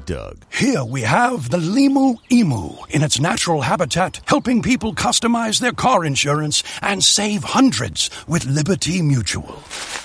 Doug. Here we have the Limu Emu in its natural habitat, helping people customize their car insurance and save hundreds with Liberty Mutual.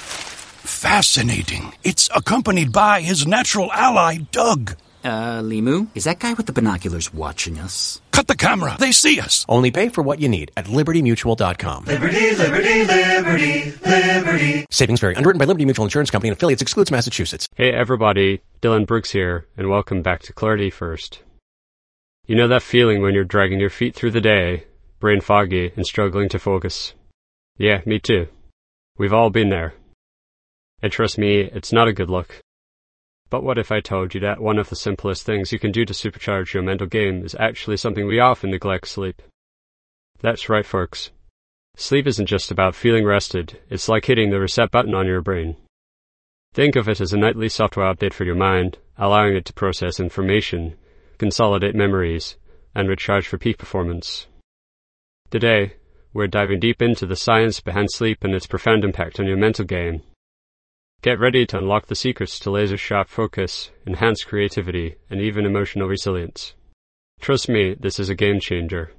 Fascinating. It's accompanied by his natural ally, Doug. Limu, is that guy with the binoculars watching us? Cut the camera. They see us. Only pay for what you need at LibertyMutual.com. Liberty, liberty, liberty, liberty. Savings vary. Underwritten by Liberty Mutual Insurance Company and affiliates. Excludes Massachusetts. Hey everybody, Dylan Brooks here, and welcome back to Clarity First. You know that feeling when you're dragging your feet through the day, brain foggy, and struggling to focus? Yeah, me too. We've all been there. And trust me, it's not a good look. But what if I told you that one of the simplest things you can do to supercharge your mental game is actually something we often neglect: sleep? That's right, folks. Sleep isn't just about feeling rested, it's like hitting the reset button on your brain. Think of it as a nightly software update for your mind, allowing it to process information, consolidate memories, and recharge for peak performance. Today, we're diving deep into the science behind sleep and its profound impact on your mental game. Get ready to unlock the secrets to laser-sharp focus, enhanced creativity, and even emotional resilience. Trust me, this is a game-changer.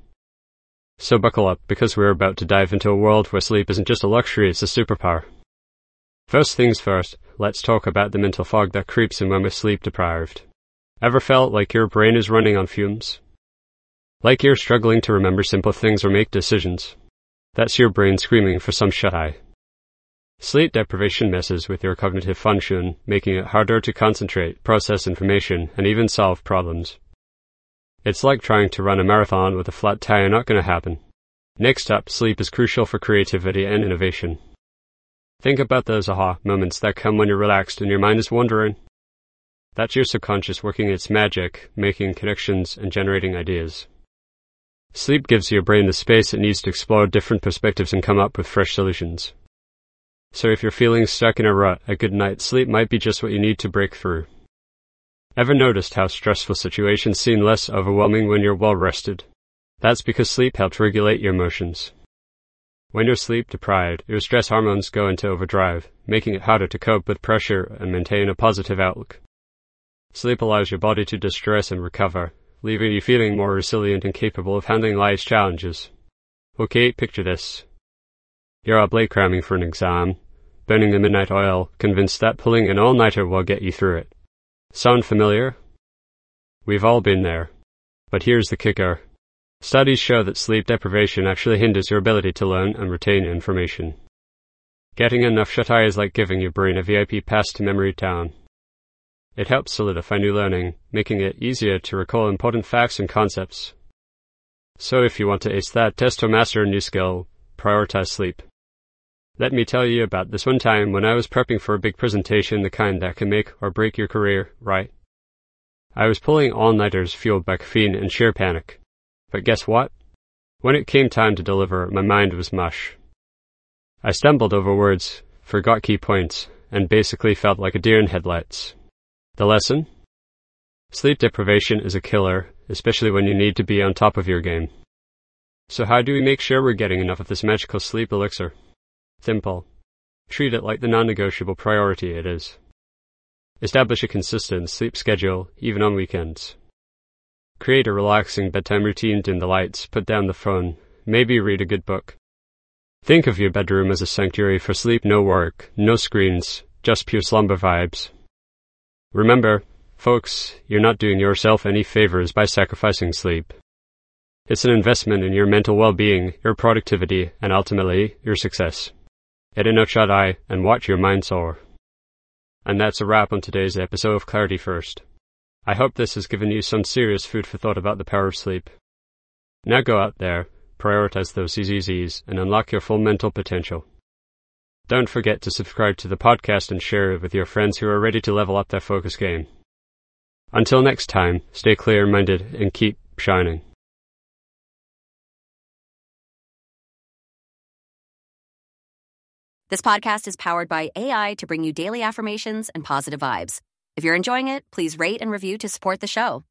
So buckle up, because we're about to dive into a world where sleep isn't just a luxury, it's a superpower. First things first, let's talk about the mental fog that creeps in when we're sleep-deprived. Ever felt like your brain is running on fumes? Like you're struggling to remember simple things or make decisions? That's your brain screaming for some shut-eye. Sleep deprivation messes with your cognitive function, making it harder to concentrate, process information, and even solve problems. It's like trying to run a marathon with a flat tire. Not going to happen. Next up, sleep is crucial for creativity and innovation. Think about those aha moments that come when you're relaxed and your mind is wandering. That's your subconscious working its magic, making connections and generating ideas. Sleep gives your brain the space it needs to explore different perspectives and come up with fresh solutions. So if you're feeling stuck in a rut, a good night's sleep might be just what you need to break through. Ever noticed how stressful situations seem less overwhelming when you're well rested? That's because sleep helps regulate your emotions. When you're sleep deprived, your stress hormones go into overdrive, making it harder to cope with pressure and maintain a positive outlook. Sleep allows your body to distress and recover, leaving you feeling more resilient and capable of handling life's challenges. Okay, picture this. You're up late cramming for an exam, burning the midnight oil, convinced that pulling an all-nighter will get you through it. Sound familiar? We've all been there. But here's the kicker. Studies show that sleep deprivation actually hinders your ability to learn and retain information. Getting enough shut-eye is like giving your brain a VIP pass to memory town. It helps solidify new learning, making it easier to recall important facts and concepts. So if you want to ace that test or master a new skill, prioritize sleep. Let me tell you about this one time when I was prepping for a big presentation, the kind that can make or break your career, right? I was pulling all-nighters fueled by caffeine and sheer panic. But guess what? When it came time to deliver, my mind was mush. I stumbled over words, forgot key points, and basically felt like a deer in headlights. The lesson? Sleep deprivation is a killer, especially when you need to be on top of your game. So how do we make sure we're getting enough of this magical sleep elixir? Simple. Treat it like the non-negotiable priority it is. Establish a consistent sleep schedule, even on weekends. Create a relaxing bedtime routine, dim the lights, put down the phone, maybe read a good book. Think of your bedroom as a sanctuary for sleep, no work, no screens, just pure slumber vibes. Remember, folks, you're not doing yourself any favors by sacrificing sleep. It's an investment in your mental well-being, your productivity, and ultimately, your success. Get enough shut-eye and watch your mind soar. And that's a wrap on today's episode of Clarity First. I hope this has given you some serious food for thought about the power of sleep. Now go out there, prioritize those ZZZs, and unlock your full mental potential. Don't forget to subscribe to the podcast and share it with your friends who are ready to level up their focus game. Until next time, stay clear-minded and keep shining. This podcast is powered by AI to bring you daily affirmations and positive vibes. If you're enjoying it, please rate and review to support the show.